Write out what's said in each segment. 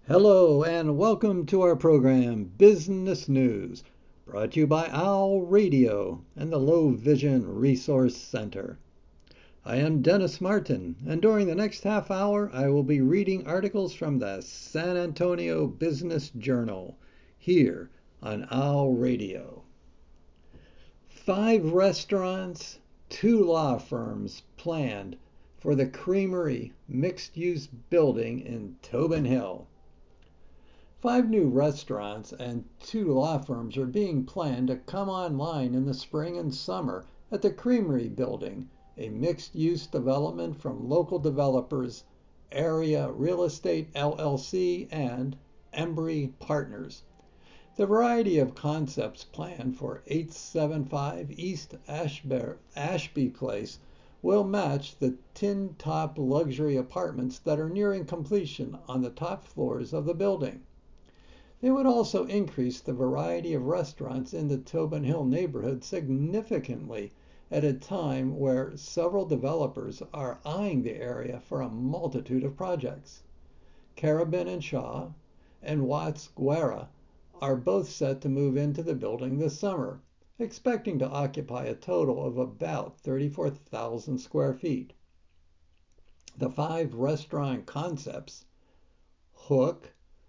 Hello and welcome to our program, Business News, brought to you by OWL Radio and the Low Vision Resource Center. I am Dennis Martin, and during the next half hour, I will be reading articles from the San Antonio Business Journal here on OWL Radio. 5 restaurants, 2 law firms planned for the Creamery mixed-use building in Tobin Hill. 5 new restaurants and 2 law firms are being planned to come online in the spring and summer at the Creamery Building, a mixed-use development from local developers Area Real Estate LLC and Embry Partners. The variety of concepts planned for 875 East Ashby Place will match the tin top luxury apartments that are nearing completion on the top floors of the building. They would also increase the variety of restaurants in the Tobin Hill neighborhood significantly at a time where several developers are eyeing the area for a multitude of projects. Carabin and Shaw and Watts Guerra are both set to move into the building this summer, expecting to occupy a total of about 34,000 square feet. The 5 restaurant concepts, Hook,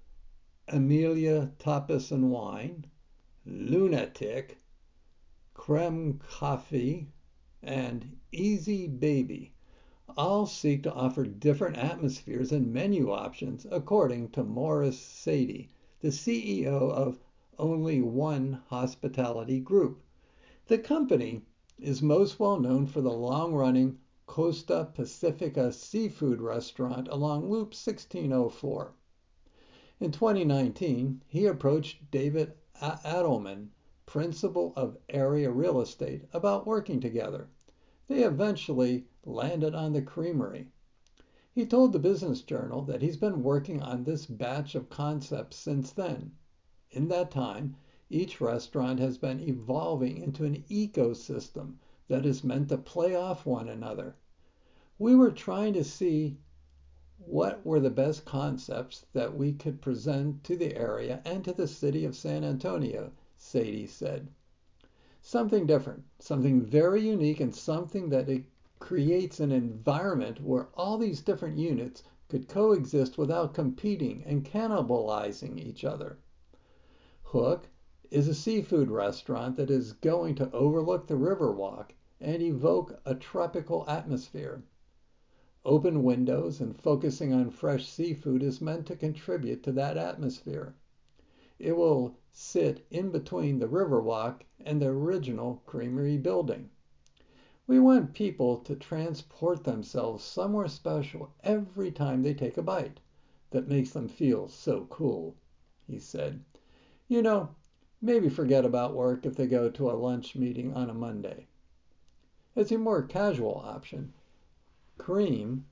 Amelia Tapas and Wine, Lunatic, Creme Coffee, and Easy Baby all seek to offer different atmospheres and menu options, according to Morris Sadie, the CEO of Only One Hospitality Group. The company is most well known for the long-running Costa Pacifica seafood restaurant along Loop 1604. In 2019, he approached David Adelman, principal of Area Real Estate, about working together. They eventually landed on the Creamery. He told the Business Journal that he's been working on this batch of concepts since then. In that time, each restaurant has been evolving into an ecosystem that is meant to play off one another. We were trying to see what were the best concepts that we could present to the area and to the city of San Antonio, Sadie said. Something different, something very unique, and something that it creates an environment where all these different units could coexist without competing and cannibalizing each other. Hook is a seafood restaurant that is going to overlook the Riverwalk and evoke a tropical atmosphere. Open windows and focusing on fresh seafood is meant to contribute to that atmosphere. It will sit in between the Riverwalk and the original Creamery building. We want people to transport themselves somewhere special every time they take a bite that makes them feel so cool, he said. You know, maybe forget about work if they go to a lunch meeting on a Monday. As a more casual option, Creme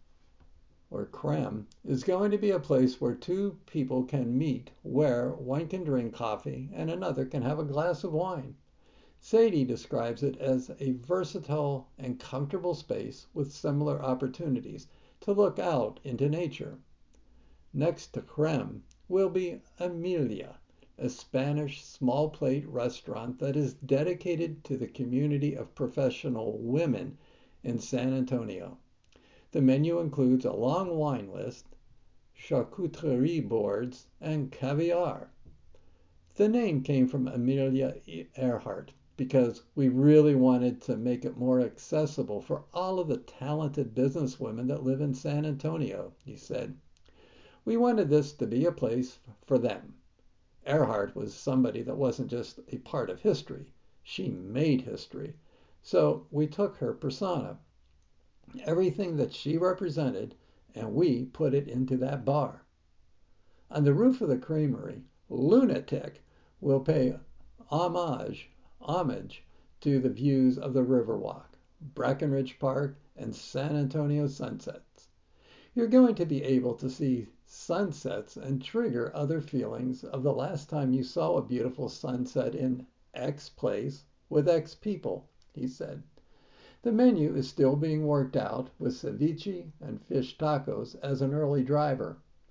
is going to be a place where 2 people can meet, where one can drink coffee and another can have a glass of wine. Sadie describes it as a versatile and comfortable space with similar opportunities to look out into nature. Next to Creme will be Amelia, a Spanish small plate restaurant that is dedicated to the community of professional women in San Antonio. The menu includes a long wine list, charcuterie boards, and caviar. The name came from Amelia Earhart because we really wanted to make it more accessible for all of the talented businesswomen that live in San Antonio, he said. We wanted this to be a place for them. Earhart was somebody that wasn't just a part of history. She made history. So we took her persona, everything that she represented, and we put it into that bar. On the roof of the Creamery, Lunatic will pay homage to the views of the Riverwalk, Breckenridge Park, and San Antonio sunsets. You're going to be able to see sunsets and trigger other feelings of the last time you saw a beautiful sunset in X place with X people, he said. The menu is still being worked out with ceviche and fish tacos as an early driver.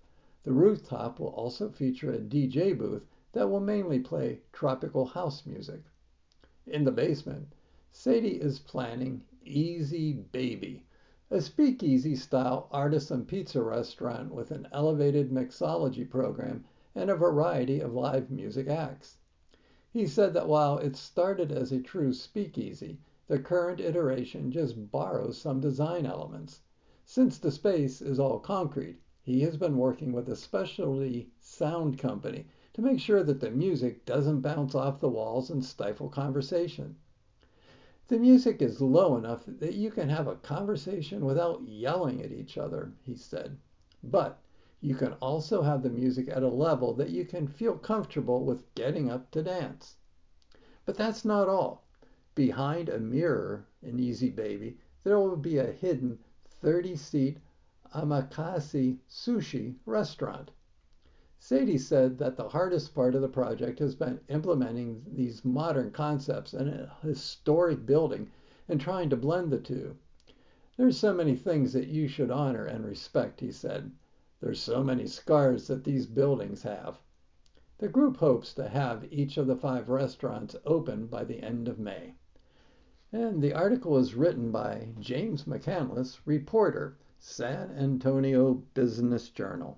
The rooftop will also feature a DJ booth that will mainly play tropical house music. In the basement, Sadie is planning Easy Baby, a speakeasy-style artisan pizza restaurant with an elevated mixology program and a variety of live music acts. He said that while it started as a true speakeasy, the current iteration just borrows some design elements. Since the space is all concrete, he has been working with a specialty sound company to make sure that the music doesn't bounce off the walls and stifle conversation. The music is low enough that you can have a conversation without yelling at each other, he said. But you can also have the music at a level that you can feel comfortable with getting up to dance. But that's not all. Behind a mirror in Easy Baby, there will be a hidden 30-seat omakase sushi restaurant. Sadie said that the hardest part of the project has been implementing these modern concepts in a historic building and trying to blend the two. There's so many things that you should honor and respect, he said. There's so many scars that these buildings have. The group hopes to have each of the 5 restaurants open by the end of May. And the article is written by James McCandless, reporter, San Antonio Business Journal.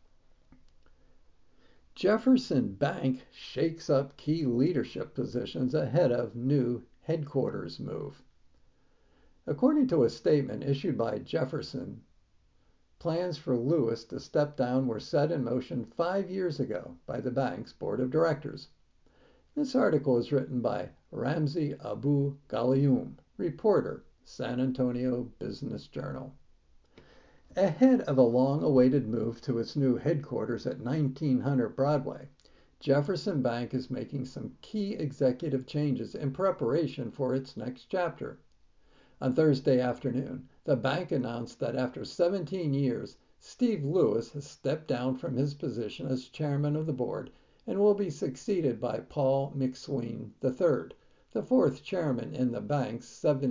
Jefferson Bank shakes up key leadership positions ahead of new headquarters move. According to a statement issued by Jefferson, plans for Lewis to step down were set in motion 5 years ago by the bank's board of directors. This article is written by Ramzi Abu Ghalioum, reporter, San Antonio Business Journal. Ahead of a long-awaited move to its new headquarters at 1900 Broadway, Jefferson Bank is making some key executive changes in preparation for its next chapter. On Thursday afternoon, the bank announced that after 17 years, Steve Lewis has stepped down from his position as chairman of the board and will be succeeded by Paul McSween III, the 4th chairman in the bank's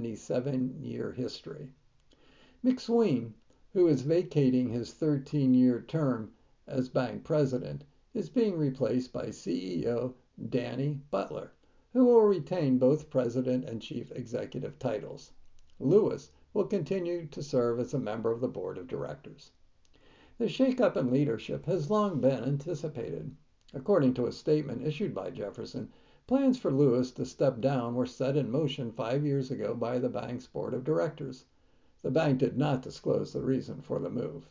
77-year history. McSween, who is vacating his 13-year term as bank president, is being replaced by CEO Danny Butler, who will retain both president and chief executive titles. Lewis will continue to serve as a member of the board of directors. The shakeup in leadership has long been anticipated. According to a statement issued by Jefferson, plans for Lewis to step down were set in motion 5 years ago by the bank's board of directors. The bank did not disclose the reason for the move.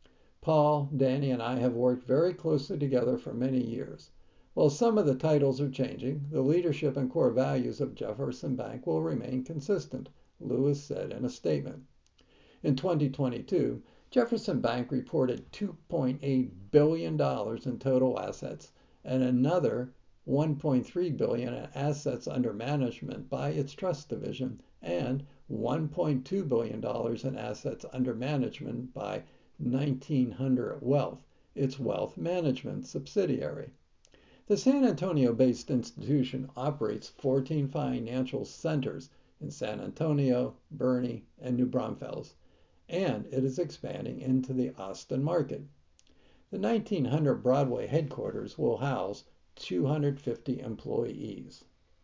Paul, Danny, and I have worked very closely together for many years. While some of the titles are changing, the leadership and core values of Jefferson Bank will remain consistent, Lewis said in a statement. In 2022, Jefferson Bank reported $2.8 billion in total assets and another $1.3 billion in assets under management by its trust division and $1.2 billion in assets under management by 1900 Wealth, its wealth management subsidiary. The San Antonio-based institution operates 14 financial centers in San Antonio, Boerne, and New Braunfels, and it is expanding into the Austin market. The 1900 Broadway headquarters will house 250 employees.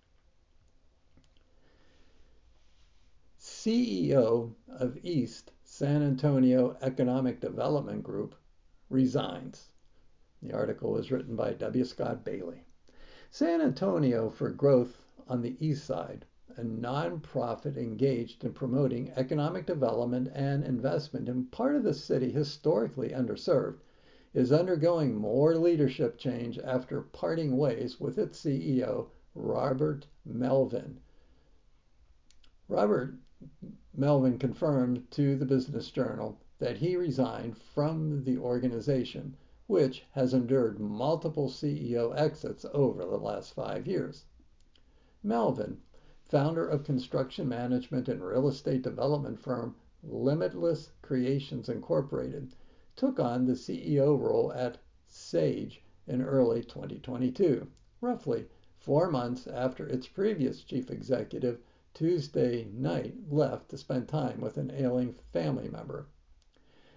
CEO of East San Antonio Economic Development Group resigns. The article was written by W. Scott Bailey. San Antonio for Growth on the East Side, a nonprofit engaged in promoting economic development and investment in part of the city historically underserved, is undergoing more leadership change after parting ways with its CEO, Robert Melvin. Robert Melvin confirmed to the Business Journal that he resigned from the organization, which has endured multiple CEO exits over the last 5 years. Melvin, founder of construction management and real estate development firm Limitless Creations Incorporated, took on the CEO role at Sage in early 2022, roughly 4 months after its previous chief executive Tuesday night left to spend time with an ailing family member.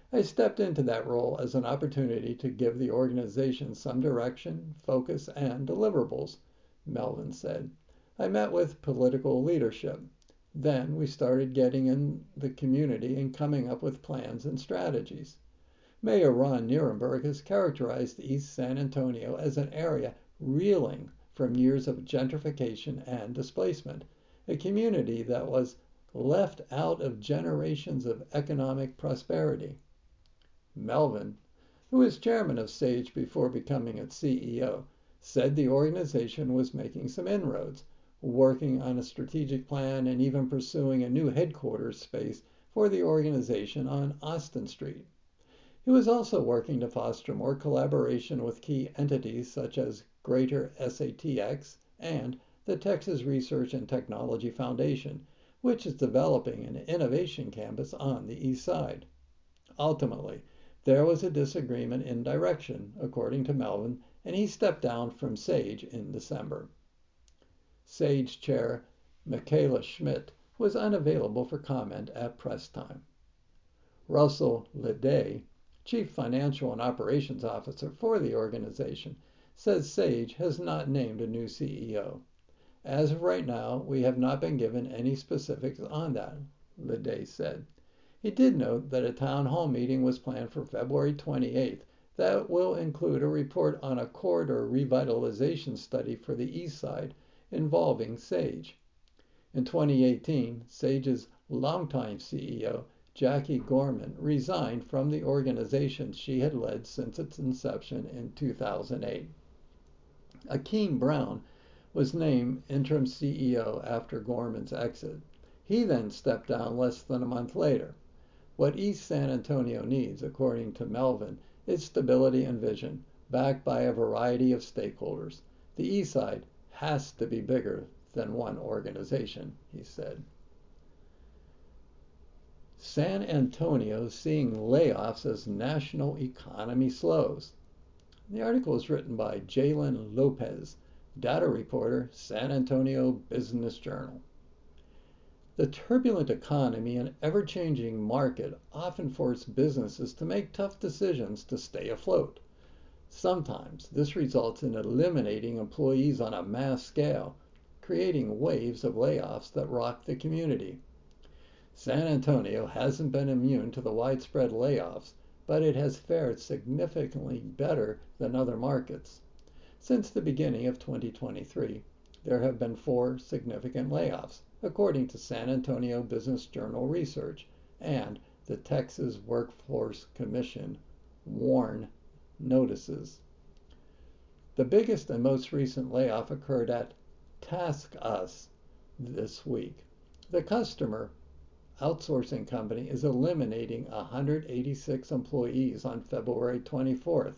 I stepped into that role as an opportunity to give the organization some direction, focus, and deliverables, Melvin said. I met with political leadership. Then we started getting in the community and coming up with plans and strategies. Mayor Ron Nirenberg has characterized East San Antonio as an area reeling from years of gentrification and displacement, a community that was left out of generations of economic prosperity. Melvin, who was chairman of SAGE before becoming its CEO, said the organization was making some inroads, working on a strategic plan and even pursuing a new headquarters space for the organization on Austin Street. He was also working to foster more collaboration with key entities such as Greater SATX and the Texas Research and Technology Foundation, which is developing an innovation campus on the east side. Ultimately, there was a disagreement in direction, according to Melvin, and he stepped down from SAGE in December. SAGE chair Michaela Schmidt was unavailable for comment at press time. Russell Leday, Chief Financial and Operations Officer for the organization, says SAGE has not named a new CEO. As of right now, we have not been given any specifics on that, Leday said. He did note that a town hall meeting was planned for February 28th that will include a report on a corridor revitalization study for the east side involving SAGE. In 2018, SAGE's longtime CEO, Jackie Gorman, resigned from the organization she had led since its inception in 2008. Akeem Brown was named interim CEO after Gorman's exit. He then stepped down less than a month later. What East San Antonio needs, according to Melvin, is stability and vision, backed by a variety of stakeholders. The East Side has to be bigger than one organization, he said. San Antonio seeing layoffs as national economy slows. The article is written by Jalen Lopez, data reporter, San Antonio Business Journal. The turbulent economy and ever-changing market often force businesses to make tough decisions to stay afloat. Sometimes this results in eliminating employees on a mass scale, creating waves of layoffs that rock the community. San Antonio hasn't been immune to the widespread layoffs, but it has fared significantly better than other markets. Since the beginning of 2023, there have been 4 significant layoffs, according to San Antonio Business Journal research and the Texas Workforce Commission WARN notices. The biggest and most recent layoff occurred at TaskUs this week. The customer outsourcing company is eliminating 186 employees on February 24th.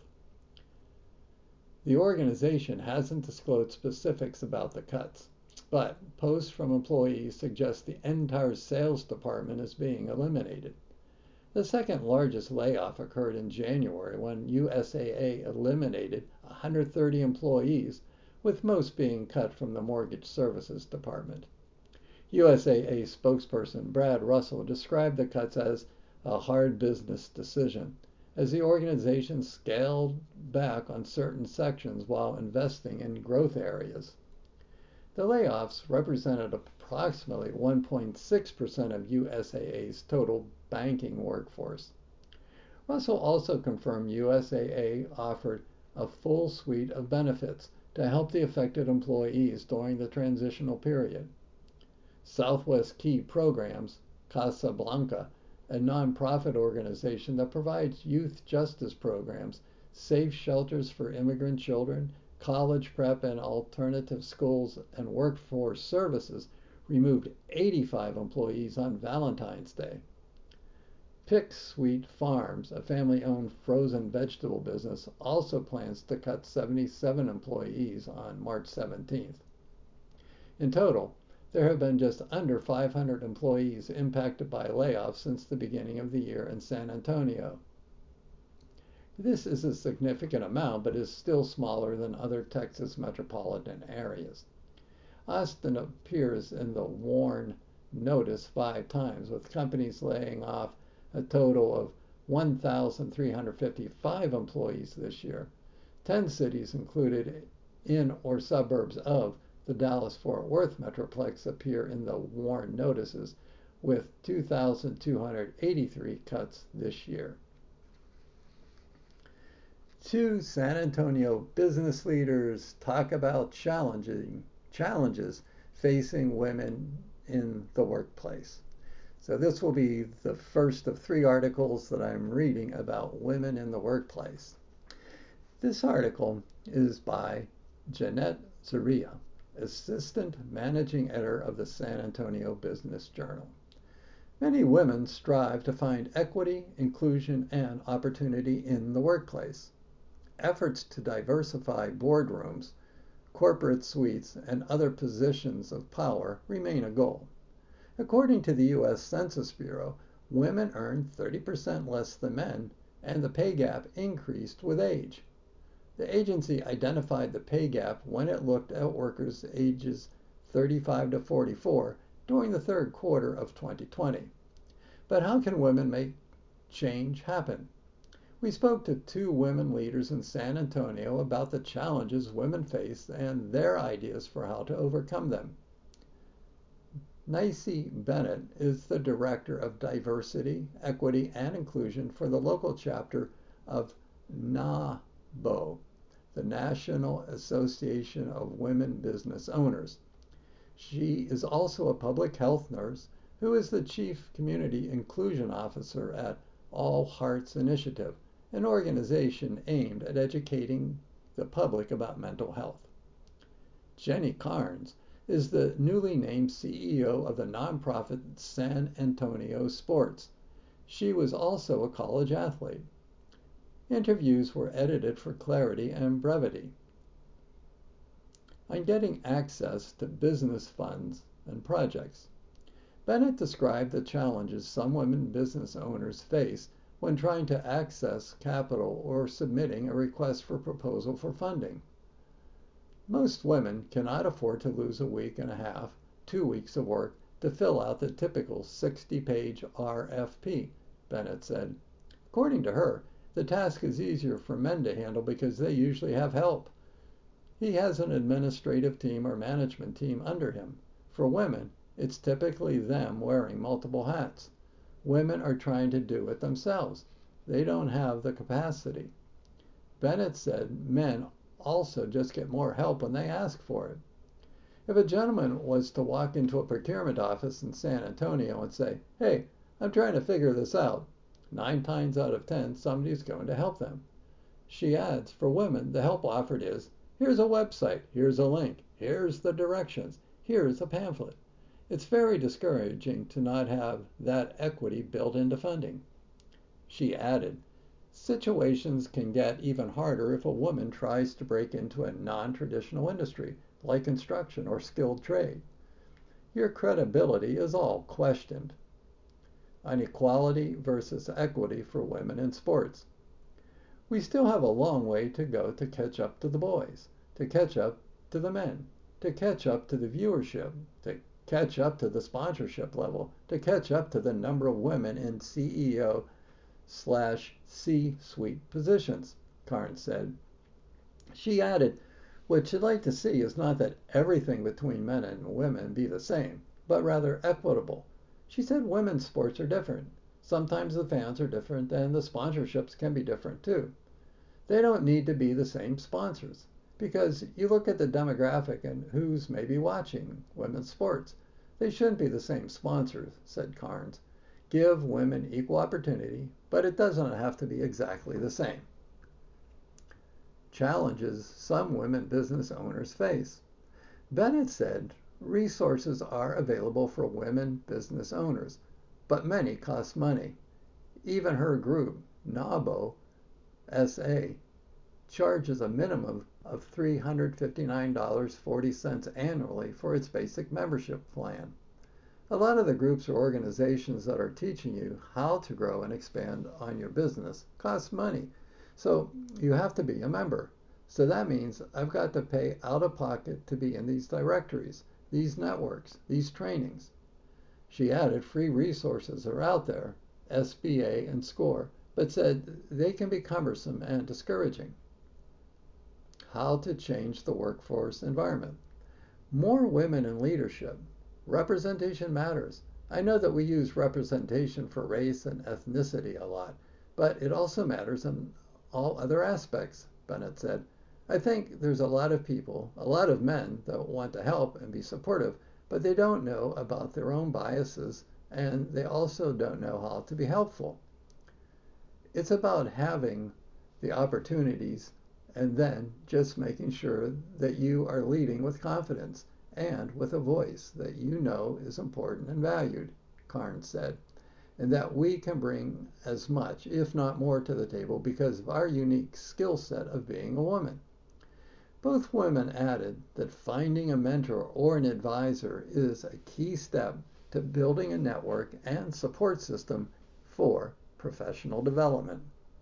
The organization hasn't disclosed specifics about the cuts, but posts from employees suggest the entire sales department is being eliminated. The second largest layoff occurred in January when USAA eliminated 130 employees, with most being cut from the mortgage services department. USAA spokesperson Brad Russell described the cuts as a hard business decision, as the organization scaled back on certain sections while investing in growth areas. The layoffs represented approximately 1.6% of USAA's total banking workforce. Russell also confirmed USAA offered a full suite of benefits to help the affected employees during the transitional period. Southwest Key Programs, Casablanca, a nonprofit organization that provides youth justice programs, safe shelters for immigrant children, college prep and alternative schools, and workforce services, removed 85 employees on Valentine's Day. Pick Sweet Farms, a family-owned frozen vegetable business, also plans to cut 77 employees on March 17th. In total, there have been just under 500 employees impacted by layoffs since the beginning of the year in San Antonio. This is a significant amount, but is still smaller than other Texas metropolitan areas. Austin appears in the WARN notice 5 times, with companies laying off a total of 1,355 employees this year. 10 cities included in or suburbs of the Dallas-Fort Worth Metroplex appear in the WARN notices, with 2,283 cuts this year. Two San Antonio business leaders talk about challenges facing women in the workplace. So this will be the first of 3 articles that I'm reading about women in the workplace. This article is by Jeanette Zaria, Assistant Managing Editor of the San Antonio Business Journal. Many women strive to find equity, inclusion, and opportunity in the workplace. Efforts to diversify boardrooms, corporate suites, and other positions of power remain a goal. According to the U.S. Census Bureau, women earn 30% less than men, and the pay gap increased with age. The agency identified the pay gap when it looked at workers ages 35 to 44 during the third quarter of 2020. But how can women make change happen? We spoke to 2 women leaders in San Antonio about the challenges women face and their ideas for how to overcome them. Nicey Bennett is the Director of Diversity, Equity, and Inclusion for the local chapter of NABO, the National Association of Women Business Owners. She is also a public health nurse who is the Chief Community Inclusion Officer at All Hearts Initiative, an organization aimed at educating the public about mental health. Jenny Carnes is the newly named CEO of the nonprofit San Antonio Sports. She was also a college athlete. Interviews were edited for clarity and brevity. On getting access to business funds and projects, Bennett described the challenges some women business owners face when trying to access capital or submitting a request for proposal for funding. Most women cannot afford to lose a week and a half, 2 weeks of work to fill out the typical 60-page RFP, Bennett said. According to her, the task is easier for men to handle because they usually have help. He has an administrative team or management team under him. For women, it's typically them wearing multiple hats. Women are trying to do it themselves. They don't have the capacity. Bennett said men also just get more help when they ask for it. If a gentleman was to walk into a procurement office in San Antonio and say, "Hey, I'm trying to figure this out," 9 times out of 10, somebody's going to help them. She adds, for women, the help offered is, here's a website, here's a link, here's the directions, here's a pamphlet. It's very discouraging to not have that equity built into funding. She added, situations can get even harder if a woman tries to break into a non-traditional industry, like construction or skilled trade. Your credibility is all questioned. On equality versus equity for women in sports. We still have a long way to go to catch up to the boys, to catch up to the men, to catch up to the viewership, to catch up to the sponsorship level, to catch up to the number of women in CEO/C-suite positions, Carnes said. She added, what she'd like to see is not that everything between men and women be the same, but rather equitable. She said women's sports are different. Sometimes the fans are different and the sponsorships can be different too. They don't need to be the same sponsors because you look at the demographic and who's maybe watching women's sports. They shouldn't be the same sponsors, said Carnes. Give women equal opportunity, but it doesn't have to be exactly the same. Challenges some women business owners face. Bennett said resources are available for women business owners, but many cost money. Even her group, NABO SA, charges a minimum of $359.40 annually for its basic membership plan. A lot of the groups or organizations that are teaching you how to grow and expand on your business cost money, so you have to be a member. So that means I've got to pay out of pocket to be in these directories, these networks, these trainings. She added free resources are out there, SBA and SCORE, but said they can be cumbersome and discouraging. How to change the workforce environment. More women in leadership. Representation matters. I know that we use representation for race and ethnicity a lot, but it also matters in all other aspects, Bennett said. I think there's a lot of people, a lot of men that want to help and be supportive, but they don't know about their own biases and they also don't know how to be helpful. It's about having the opportunities and then just making sure that you are leading with confidence and with a voice that you know is important and valued, Carnes said, and that we can bring as much, if not more, to the table because of our unique skill set of being a woman. Both women added that finding a mentor or an advisor is a key step to building a network and support system for professional development.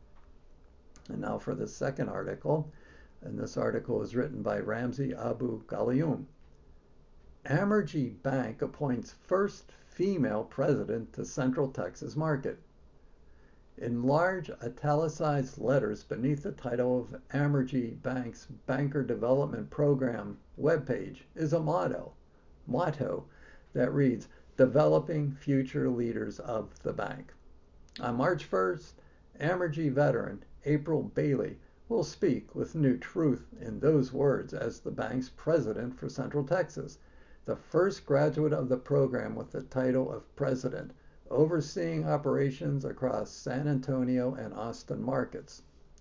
And now for the second article, and this article is written by Ramzi Abu Ghalioum. Amergy Bank appoints first female president to Central Texas market. In large italicized letters beneath the title of Amergy Bank's Banker Development Program webpage is a motto that reads, Developing Future Leaders of the Bank. On March 1st, Amergy veteran April Bailey will speak with new truth in those words as the bank's president for Central Texas, the first graduate of the program with the title of president, overseeing operations across San Antonio and Austin markets.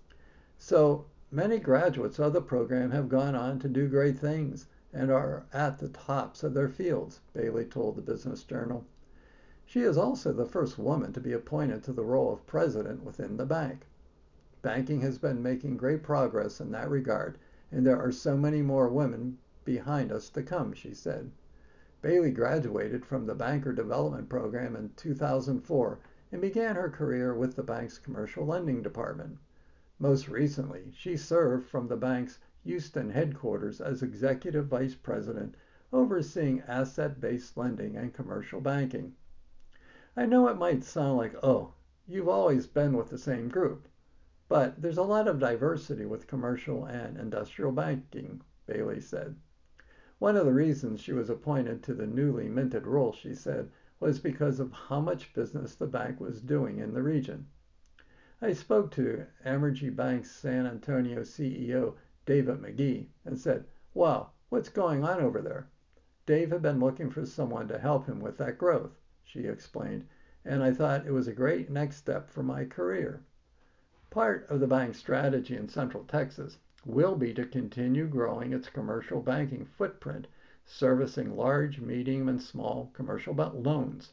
So many graduates of the program have gone on to do great things and are at the tops of their fields, Bailey told the Business Journal. She is also the first woman to be appointed to the role of president within the bank. Banking has been making great progress in that regard, and there are so many more women behind us to come, she said. Bailey graduated from the Banker Development Program in 2004 and began her career with the bank's commercial lending department. Most recently, she served from the bank's Houston headquarters as executive vice president, overseeing asset-based lending and commercial banking. I know it might sound like, oh, you've always been with the same group, but there's a lot of diversity with commercial and industrial banking, Bailey said. One of the reasons she was appointed to the newly minted role, she said, was because of how much business the bank was doing in the region. I spoke to Amergy Bank's San Antonio CEO, David McGee, and said, wow, what's going on over there? Dave had been looking for someone to help him with that growth, she explained, and I thought it was a great next step for my career. Part of the bank's strategy in Central Texas will be to continue growing its commercial banking footprint, servicing large, medium, and small commercial loans.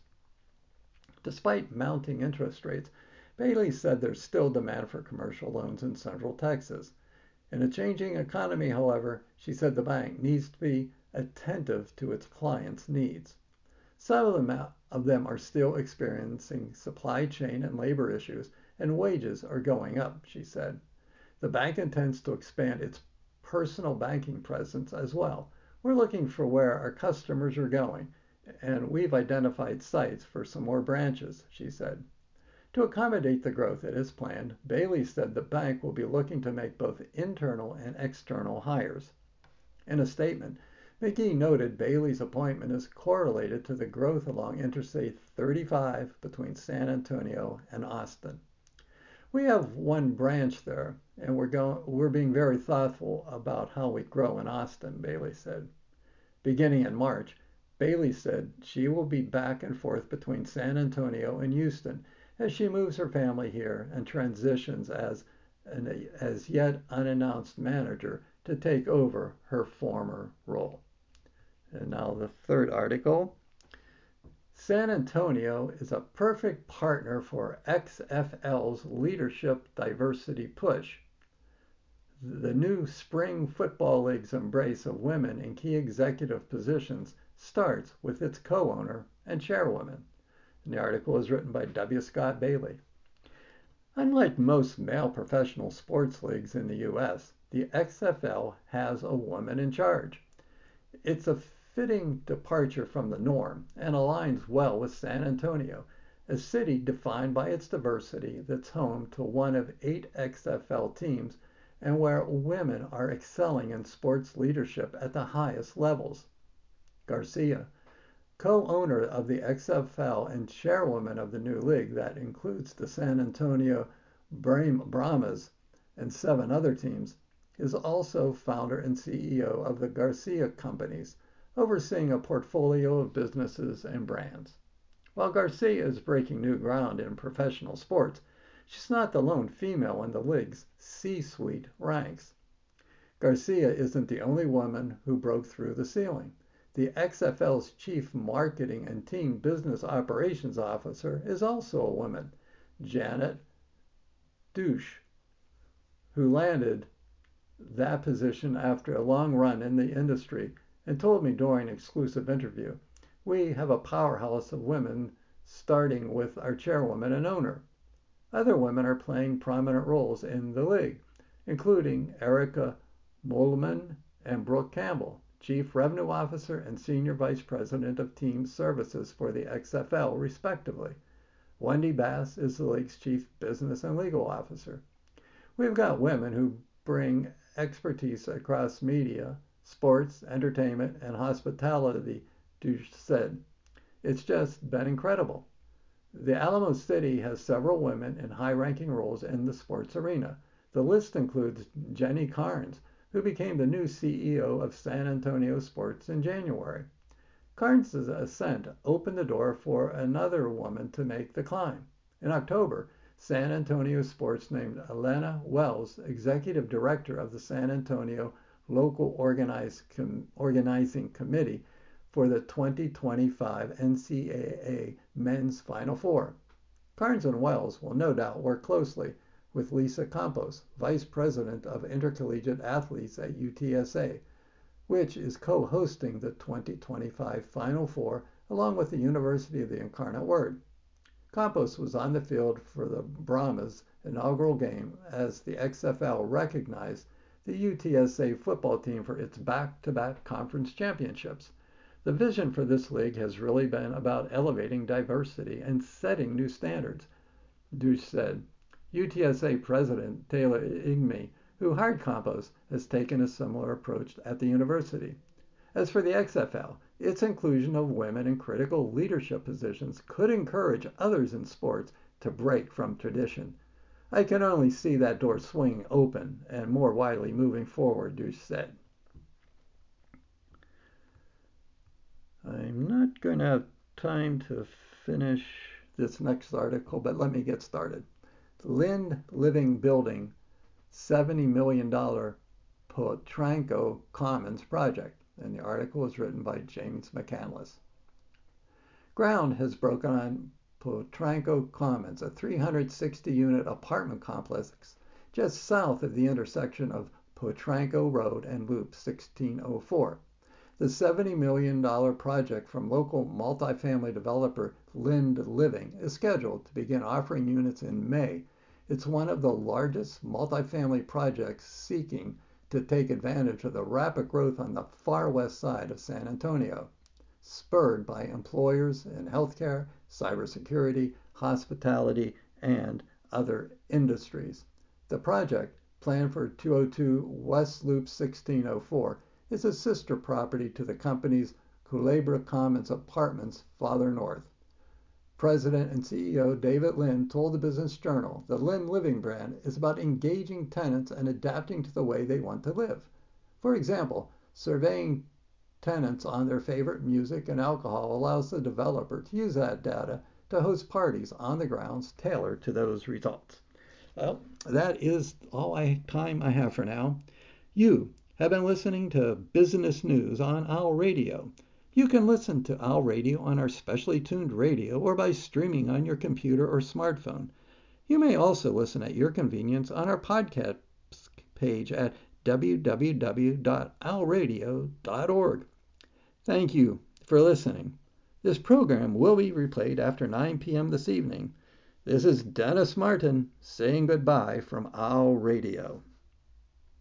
Despite mounting interest rates, Bailey said there's still demand for commercial loans in Central Texas. In a changing economy, however, she said the bank needs to be attentive to its clients' needs. Some of them are still experiencing supply chain and labor issues, and wages are going up, she said. The bank intends to expand its personal banking presence as well. We're looking for where our customers are going, and we've identified sites for some more branches, she said. To accommodate the growth that is planned, Bailey said the bank will be looking to make both internal and external hires. In a statement, McGee noted Bailey's appointment is correlated to the growth along Interstate 35 between San Antonio and Austin. We have one branch there, and we're being very thoughtful about how we grow in Austin, Bailey said. Beginning in March, Bailey said she will be back and forth between San Antonio and Houston as she moves her family here and transitions as yet unannounced manager to take over her former role. And now the third article. San Antonio is a perfect partner for XFL's leadership diversity push. The new spring football league's embrace of women in key executive positions starts with its co-owner and chairwoman. And the article is written by W. Scott Bailey. Unlike most male professional sports leagues in the U.S., the XFL has a woman in charge. It's a fitting departure from the norm and aligns well with San Antonio, a city defined by its diversity that's home to one of 8 XFL teams and where women are excelling in sports leadership at the highest levels. Garcia, co-owner of the XFL and chairwoman of the new league that includes the San Antonio Brahmas and 7 other teams, is also founder and CEO of the Garcia Companies, overseeing a portfolio of businesses and brands. While Garcia is breaking new ground in professional sports, she's not the lone female in the league's C-suite ranks. Garcia isn't the only woman who broke through the ceiling. The XFL's chief marketing and team business operations officer is also a woman, Janet Douche, who landed that position after a long run in the industry and told me during an exclusive interview, "We have a powerhouse of women, starting with our chairwoman and owner. Other women are playing prominent roles in the league, including Erica Mollman and Brooke Campbell, Chief Revenue Officer and Senior Vice President of Team Services for the XFL, respectively. Wendy Bass is the league's Chief Business and Legal Officer. We've got women who bring expertise across media, sports, entertainment, and hospitality," Douche said. "It's just been incredible." The Alamo City has several women in high-ranking roles in the sports arena. The list includes Jenny Carnes, who became the new CEO of San Antonio Sports in January. Carnes' ascent opened the door for another woman to make the climb. In October, San Antonio Sports named Elena Wells executive director of the San Antonio Local Organizing Committee for the 2025 NCAA Men's Final Four. Carnes and Wells will no doubt work closely with Lisa Campos, Vice President of Intercollegiate Athletes at UTSA, which is co-hosting the 2025 Final Four along with the University of the Incarnate Word. Campos was on the field for the Brahmas' inaugural game as the XFL recognized the UTSA football team for its back-to-back conference championships. The vision for this league has really been about elevating diversity and setting new standards, Douche said. UTSA President Taylor Igme, who hired Campos, has taken a similar approach at the university. As for the XFL, its inclusion of women in critical leadership positions could encourage others in sports to break from tradition. "I can only see that door swinging open and more widely moving forward," Douche said. I'm not going to have time to finish this next article, but let me get started. The Lind Living Building $70 million Potranco Commons project, and the article is written by James McCandless. Ground has broken on Potranco Commons, a 360-unit apartment complex just south of the intersection of Potranco Road and Loop 1604. The $70 million project from local multifamily developer Lind Living is scheduled to begin offering units in May. It's one of the largest multifamily projects seeking to take advantage of the rapid growth on the far west side of San Antonio, spurred by employers in healthcare, cybersecurity, hospitality, and other industries. The project, planned for 202 West Loop 1604, is a sister property to the company's Culebra Commons Apartments farther north. President and CEO David Lind told the Business Journal the Lind Living brand is about engaging tenants and adapting to the way they want to live. For example, surveying tenants on their favorite music and alcohol allows the developer to use that data to host parties on the grounds tailored to those results. Well, that is all time I have for now. You have been listening to Business News on OWL Radio. You can listen to OWL Radio on our specially tuned radio or by streaming on your computer or smartphone. You may also listen at your convenience on our podcast page at www.owlradio.org. Thank you for listening. This program will be replayed after 9 p.m. this evening. This is Dennis Martin saying goodbye from OWL Radio.